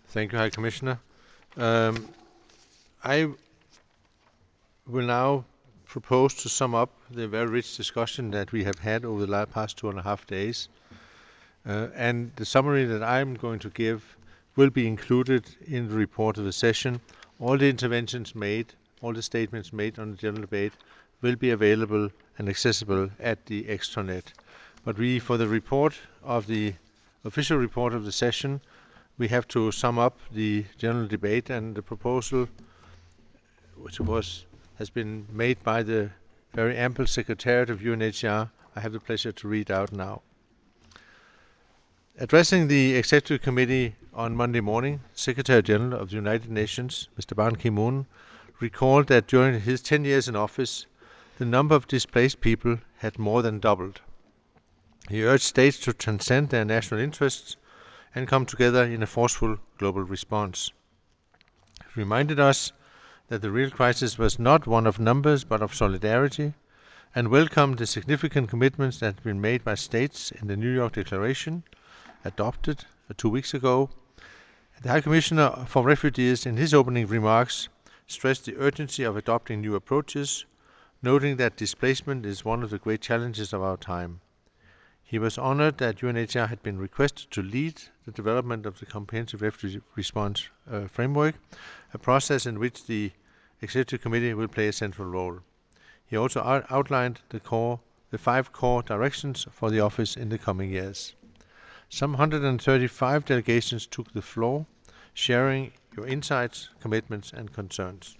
Thank you, High Commissioner. Um, I will now propose to sum up the very rich discussion that we have had over the past 2.5 days. And the summary that I'm going to give will be included in the report of the session. All the interventions made, all the statements made on the general debate will be available and accessible at the extranet. But for the report of the official report of the session, we have to sum up the general debate and the proposal, which has been made by the very ample Secretariat of UNHCR. I have the pleasure to read out now. Addressing the Executive Committee on Monday morning, Secretary General of the United Nations, Mr. Ban Ki-moon, recalled that during his 10 years in office, the number of displaced people had more than doubled. He urged states to transcend their national interests and come together in a forceful global response. He reminded us that the real crisis was not one of numbers but of solidarity, and welcomed the significant commitments that have been made by states in the New York Declaration, adopted 2 weeks ago. The High Commissioner for Refugees, in his opening remarks, stressed the urgency of adopting new approaches, noting that displacement is one of the great challenges of our time. He was honored that UNHCR had been requested to lead the development of the Comprehensive Refugee Response Framework, a process in which the Executive Committee will play a central role. He also outlined the 5 core directions for the office in the coming years. Some 135 delegations took the floor, sharing your insights, commitments, and concerns.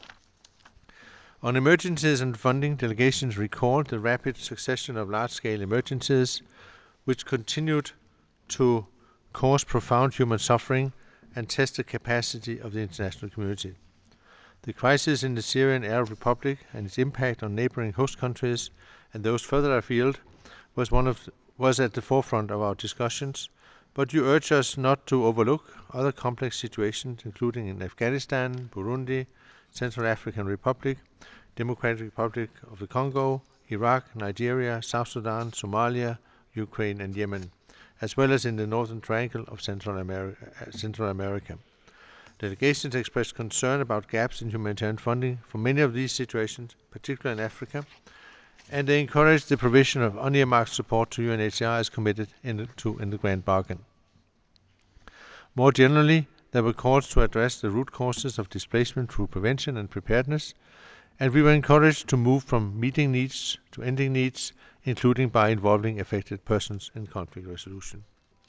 On emergencies and funding, delegations recalled the rapid succession of large-scale emergencies, which continued to cause profound human suffering and test the capacity of the international community. The crisis in the Syrian Arab Republic and its impact on neighboring host countries and those further afield was at the forefront of our discussions, but you urge us not to overlook other complex situations, including in Afghanistan, Burundi, Central African Republic, Democratic Republic of the Congo, Iraq, Nigeria, South Sudan, Somalia, Ukraine, and Yemen, as well as in the Northern Triangle of Central America. Delegations expressed concern about gaps in humanitarian funding for many of these situations, particularly in Africa, and they encouraged the provision of unearmarked support to UNHCR as committed in the Grand Bargain. More generally, there were calls to address the root causes of displacement through prevention and preparedness, and we were encouraged to move from meeting needs to ending needs, including by involving affected persons in conflict resolution.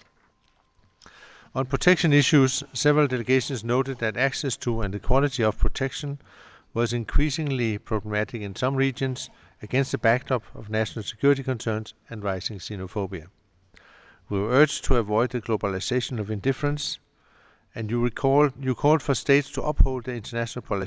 On protection issues, several delegations noted that access to and the quality of protection was increasingly problematic in some regions against the backdrop of national security concerns and rising xenophobia. We were urged to avoid the globalization of indifference, and you called for states to uphold their international